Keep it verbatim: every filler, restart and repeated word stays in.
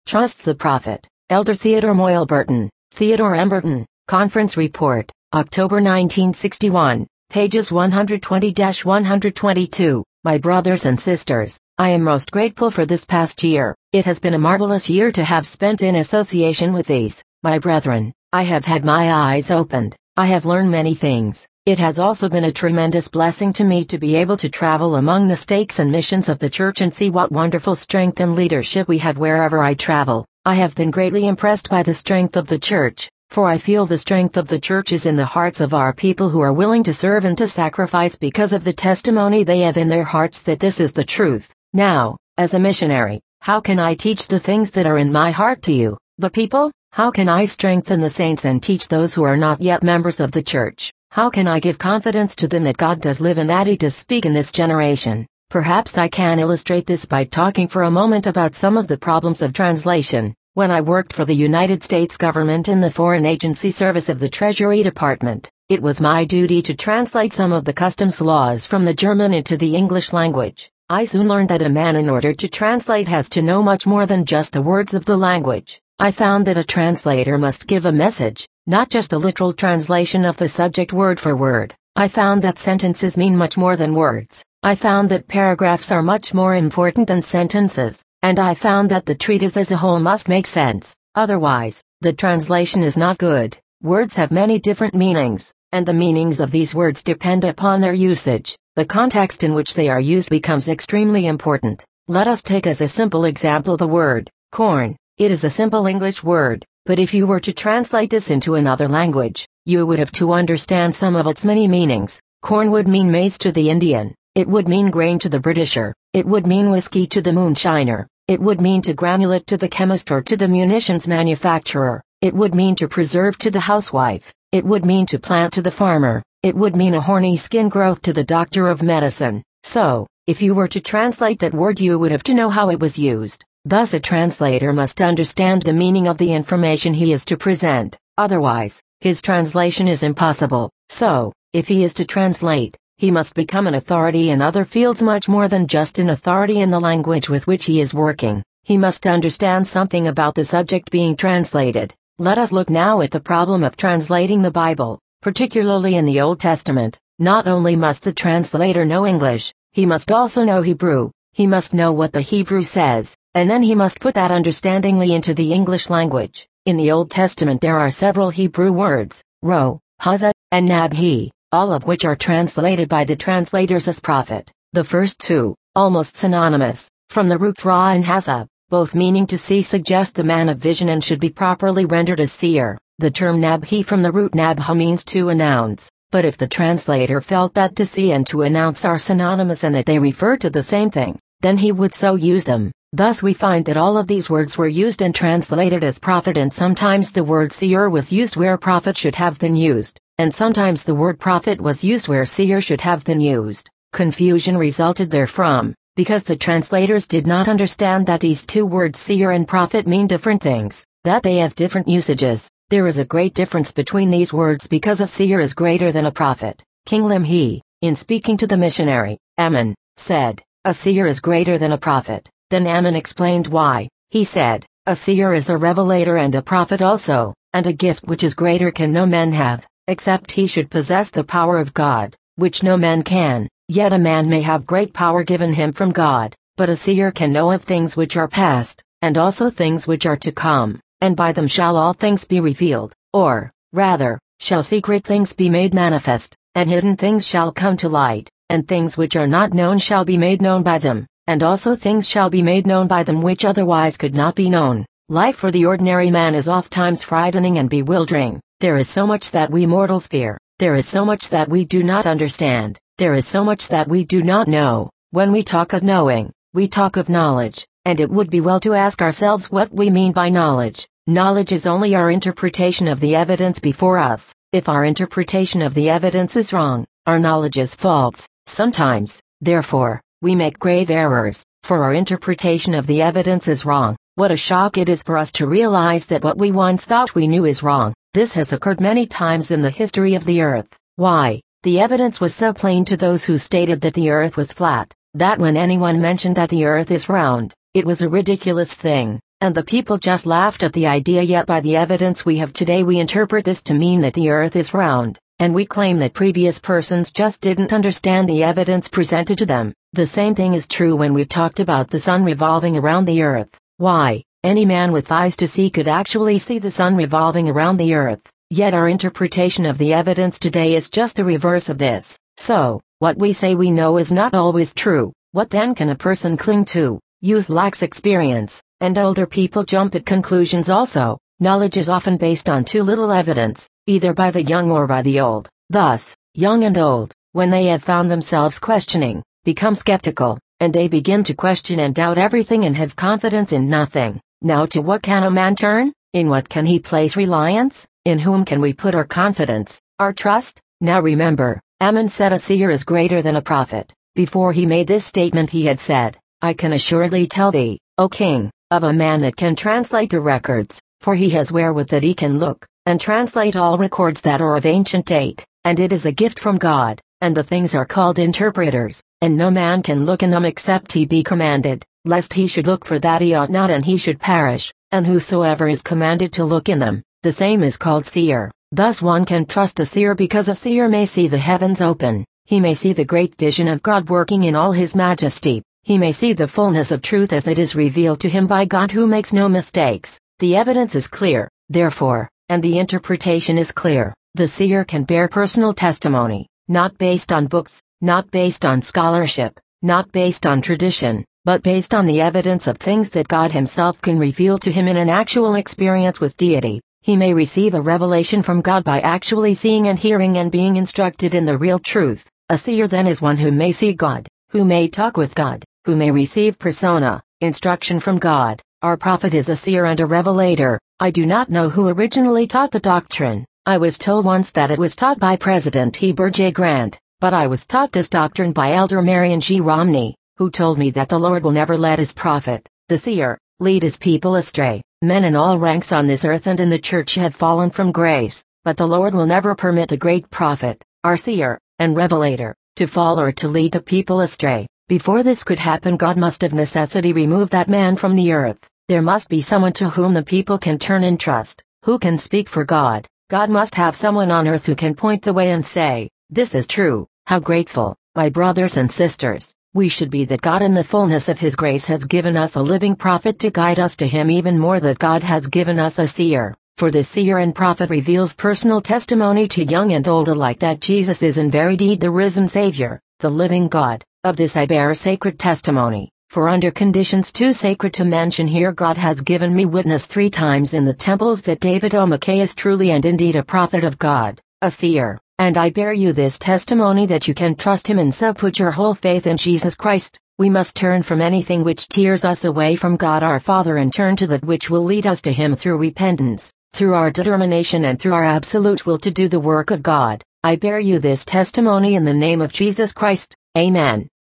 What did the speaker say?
Trust the Prophet. Elder Theodore Moyle Burton, Theodore M. Burton, Conference Report, October nineteen sixty-one, pages one twenty to one twenty-two. My brothers and sisters, I am most grateful for this past year. It has been a marvelous year to have spent in association with these, my brethren. I have had my eyes opened. I have learned many things. It has also been a tremendous blessing to me to be able to travel among the stakes and missions of the church and see what wonderful strength and leadership we have wherever I travel. I have been greatly impressed by the strength of the church, for I feel the strength of the church is in the hearts of our people who are willing to serve and to sacrifice because of the testimony they have in their hearts that this is the truth. Now, as a missionary, how can I teach the things that are in my heart to you, the people? How can I strengthen the saints and teach those who are not yet members of the church? How can I give confidence to them that God does live and that He does speak in this generation? Perhaps I can illustrate this by talking for a moment about some of the problems of translation. When I worked for the United States government in the Foreign Agency Service of the Treasury Department, it was my duty to translate some of the customs laws from the German into the English language. I soon learned that a man in order to translate has to know much more than just the words of the language. I found that a translator must give a message, not just a literal translation of the subject word for word. I found that sentences mean much more than words. I found that paragraphs are much more important than sentences. And I found that the treatise as a whole must make sense, otherwise, the translation is not good. Words have many different meanings, and the meanings of these words depend upon their usage. The context in which they are used becomes extremely important. Let us take as a simple example the word, corn. It is a simple English word, but if you were to translate this into another language, you would have to understand some of its many meanings. Corn would mean maize to the Indian. It would mean grain to the Britisher. It would mean whiskey to the moonshiner. It would mean to granulate to the chemist or to the munitions manufacturer. It would mean to preserve to the housewife. It would mean to plant to the farmer. It would mean a horny skin growth to the doctor of medicine. So, if you were to translate that word, you would have to know how it was used. Thus a translator must understand the meaning of the information he is to present. Otherwise, his translation is impossible. So, if he is to translate, he must become an authority in other fields much more than just an authority in the language with which he is working. He must understand something about the subject being translated. Let us look now at the problem of translating the Bible, particularly in the Old Testament. Not only must the translator know English, he must also know Hebrew. He must know what the Hebrew says, and then he must put that understandingly into the English language. In the Old Testament there are several Hebrew words, ro, hazah, and nabhi, all of which are translated by the translators as prophet. The first two, almost synonymous, from the roots ra and hazah, both meaning to see, suggest the man of vision and should be properly rendered as seer. The term nabhi from the root nabha means to announce, but if the translator felt that to see and to announce are synonymous and that they refer to the same thing, then he would so use them. Thus we find that all of these words were used and translated as prophet, and sometimes the word seer was used where prophet should have been used, and sometimes the word prophet was used where seer should have been used. Confusion resulted therefrom, because the translators did not understand that these two words seer and prophet mean different things, that they have different usages. There is a great difference between these words because a seer is greater than a prophet. King Limhi, in speaking to the missionary, Ammon, said, "A seer is greater than a prophet." Then Ammon explained why. He said, "A seer is a revelator and a prophet also, and a gift which is greater can no man have, except he should possess the power of God, which no man can. Yet a man may have great power given him from God, but a seer can know of things which are past, and also things which are to come, and by them shall all things be revealed, or, rather, shall secret things be made manifest, and hidden things shall come to light, and things which are not known shall be made known by them, and also things shall be made known by them which otherwise could not be known." Life for the ordinary man is ofttimes frightening and bewildering. There is so much that we mortals fear. There is so much that we do not understand. There is so much that we do not know. When we talk of knowing, we talk of knowledge, and it would be well to ask ourselves what we mean by knowledge. Knowledge is only our interpretation of the evidence before us. If our interpretation of the evidence is wrong, our knowledge is false. Sometimes, therefore, we make grave errors, for our interpretation of the evidence is wrong. What a shock it is for us to realize that what we once thought we knew is wrong. This has occurred many times in the history of the earth. Why? The evidence was so plain to those who stated that the earth was flat, that when anyone mentioned that the earth is round, it was a ridiculous thing. and the people just laughed at the idea, yet by the evidence we have today we interpret this to mean that the earth is round, and we claim that previous persons just didn't understand the evidence presented to them. The same thing is true when we talked about the sun revolving around the earth. Why, any man with eyes to see could actually see the sun revolving around the earth, yet our interpretation of the evidence today is just the reverse of this. So, what we say we know is not always true. What then can a person cling to? Youth lacks experience, and older people jump at conclusions also. Knowledge is often based on too little evidence, either by the young or by the old. Thus, young and old, when they have found themselves questioning, become skeptical, and they begin to question and doubt everything and have confidence in nothing. Now to what can a man turn? In what can he place reliance? In whom can we put our confidence, our trust? Now remember, Ammon said a seer is greater than a prophet. Before he made this statement he had said, I can assuredly tell thee, O king, of a man that can translate the records, for he has wherewith that he can look, and translate all records that are of ancient date, and it is a gift from God, and the things are called interpreters, and no man can look in them except he be commanded, lest he should look for that he ought not and he should perish, and whosoever is commanded to look in them, the same is called seer. Thus one can trust a seer because a seer may see the heavens open, he may see the great vision of God working in all his majesty, he may see the fullness of truth as it is revealed to him by God who makes no mistakes. The evidence is clear, therefore, and the interpretation is clear. The seer can bear personal testimony, not based on books, not based on scholarship, not based on tradition, but based on the evidence of things that God himself can reveal to him in an actual experience with deity. He may receive a revelation from God by actually seeing and hearing and being instructed in the real truth. A seer then is one who may see God, who may talk with God, who may receive persona, instruction from God. Our prophet is a seer and a revelator. I do not know who originally taught the doctrine. I was told once that it was taught by President Heber J. Grant, but I was taught this doctrine by Elder Marion G. Romney, who told me that the Lord will never let his prophet, the seer, lead his people astray. Men in all ranks on this earth and in the church have fallen from grace, but the Lord will never permit a great prophet, our seer, and revelator, to fall or to lead the people astray. Before this could happen, God must of necessity remove that man from the earth. There must be someone to whom the people can turn and trust, who can speak for God. God must have someone on earth who can point the way and say, this is true. How grateful, my brothers and sisters, we should be that God in the fullness of his grace has given us a living prophet to guide us to him, even more that God has given us a seer. For the seer and prophet reveals personal testimony to young and old alike that Jesus is in very deed the risen Savior, the living God. Of this I bear sacred testimony, for under conditions too sacred to mention here God has given me witness three times in the temples that David O. McKay is truly and indeed a prophet of God, a seer. And I bear you this testimony that you can trust him, and so put your whole faith in Jesus Christ. We must turn from anything which tears us away from God our Father and turn to that which will lead us to him through repentance, through our determination and through our absolute will to do the work of God. I bear you this testimony in the name of Jesus Christ. Amen.